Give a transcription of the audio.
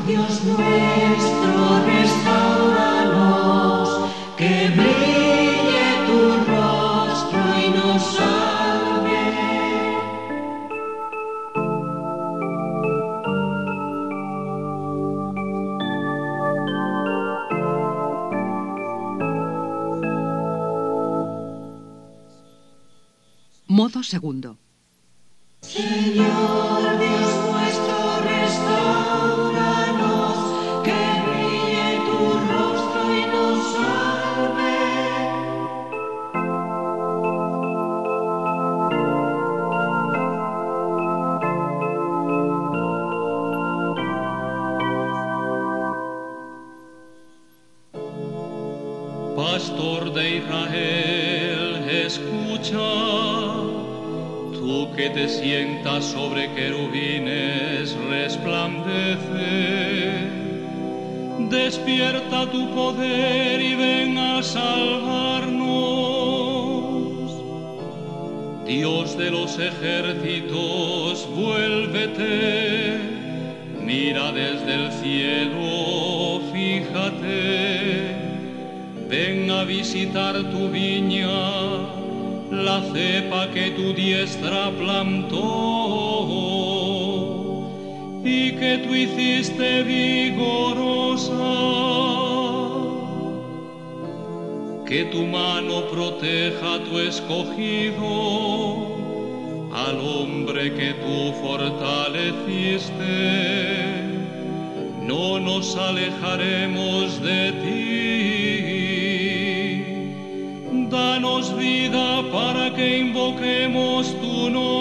Dios nuestro, restáuranos, que brille tu rostro y nos salve. Modo segundo. Señor Dios nuestro, restáuranos, que brille tu rostro y nos salve. Pastor de Israel, escucha. Tú que te sientas sobre querubines, resplandece. Despierta tu poder y ven a salvarnos. Dios de los ejércitos, vuélvete. Mira desde el cielo, fíjate. Ven a visitar tu viña, la cepa que tu diestra plantó y que tú hiciste vigorosa. Que tu mano proteja a tu escogido, al hombre que tú fortaleciste. No nos alejaremos de ti. Danos vida para que invoquemos tu nombre.